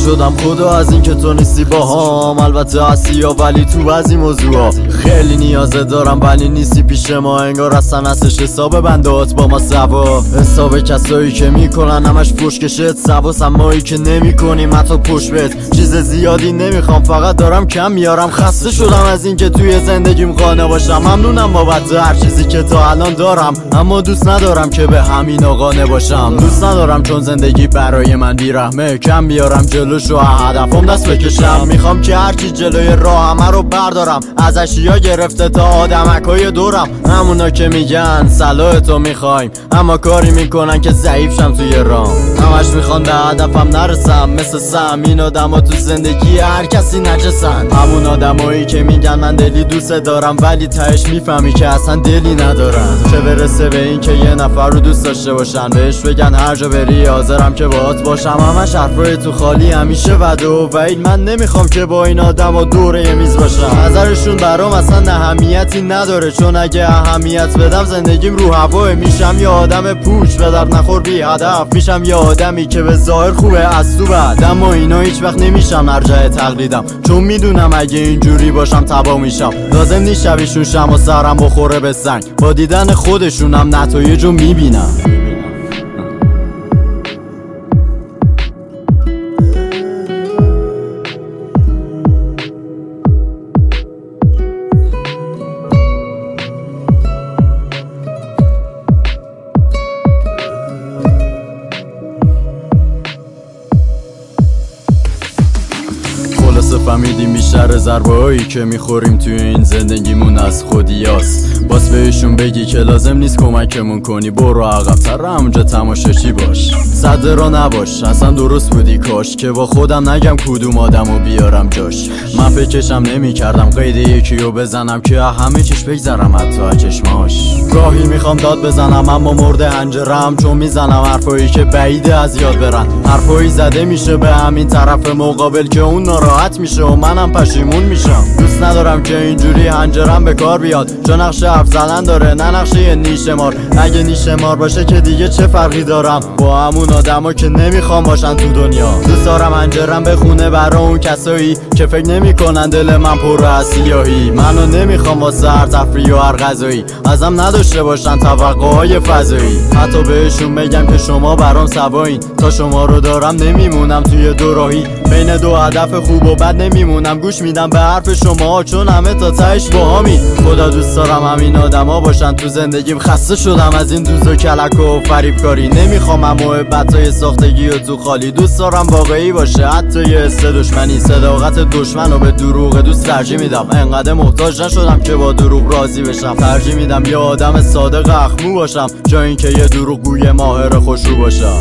شدم خدا از این که تو نیستی باهام. البته هستی یا ولی تو بعضی موضوعا خیلی نیازه دارم ولی نیستی پیش ما. انگار اصلا هستش حساب بندات با ما سوا. حساب کسایی که میکنن همش پشت کشت سواس، امایی که نمیکنیم حتی پشت بهت. چیز زیادی نمیخوام فقط دارم کم میارم. خسته شدم از این که توی زندگیم قانع باشم. ممنونم بابت هر چیزی که تا الان دارم، اما دوست ندارم که به همین قانع باشم. دوست ندارم چون زندگی برای من بیرحمه کم بیارم جلوش و هدفم دست بکشم. میخوام که هرچی جلوی راه همه رو بردارم، از اشیا گرفته تا آدمکای دورم. همونا که میگن صلاح تو میخوایم اما کاری میکنن که ضعیف شم توی رام. همش میخوان به هدفم نرسم، مثل سم این آدما تو زندگی هر کسی نجسن. همون آدمایی که میگن من دلی دوست دارم ولی تهش میفهمی که اصلا دلی ندارن. چه برسه به این که یه نفر رو دوست داشته باشن، بهش بگن هر جا بری حاضرم که باهات باشم. همش حرفای تو خالی همیشه وعده و وعید. من نمیخوام که با این آدما دوره میز باشم. نظرشون برام اصلا اهمیتی نداره، چون اگه اهمیت بدم زندگیم رو هواه. میشم یه آدم پوچ به درد نخور بی هدف، میشم یه آدمی که به ظاهر خوبه از تو بد. اما اینا هیچ وقت نمیشم مرجع تقلیدم، چون میدونم اگه اینجوری باشم تبا میشم. لازم نیست شبیشون شم و سرم بخوره به سنگ، با دیدن خودشونم نتایجو میبینم. فهمیدیم بیشتر ضربه هایی که میخوریم توی این زندگیمون از خودیاست. باز بهشون بگی که لازم نیست کمکمون کنی، برو عقب‌تر همونجا تماشاچی باش. صد را نباش اصلا درست بودی، کاش که با خودم نگم کدوم آدمو بیارم جاش. من فکرشم نمی کردم قید یکیو بزنم که همه چیش بگذرم حتی از چشماش. گاهی میخوام داد بزنم اما مرده هنجرم، چون میزنم حرفایی که بعیده از یاد برن. حرفایی زده میشه به همین طرف مقابل که اون ناراحت میشه و منم پشیمون میشم. دوست ندارم که اینجوری هنجرم به کار بیاد، چون نقش حرف زدن داره نه نقشه نیشه مار. اگه نیشه مار باشه که دیگه چه فرقی دارم با همون آدما که نمیخوام باشن تو دنیا. دوست دارم هنجرم بخونه برا اون کسایی که فکر نمیکنن دل من پر از سیاهی. منو نمیخوام واسه هر تفریح و هر غذایی ازم نداشته باشن توقعهای فضایی. حتی بهشون بگم که شما برام سواین، تا شما رو دارم نمیمونم توی دوراهی. بین دو هدف خوب و بد نمیمونم، گوش میدم به حرف شما چون همه تا تهش باهامی. خدا دوست دارم همین آدما باشن تو زندگیم. خسته شدم از این دوز و کلک و فریبکاری، نمیخوام محبتای ساختگی و تو خالی. دوست دارم واقعی باشه حتی یه حس دشمنی، صداقت دشمن و به دروغ دوست ترجیح میدم. انقدر محتاج نشدم که با دروغ راضی بشم، ترجیح میدم یه آدم صادق اخمو باشم جا اینکه یه دروغ گوی ماهر خوشرو باشم.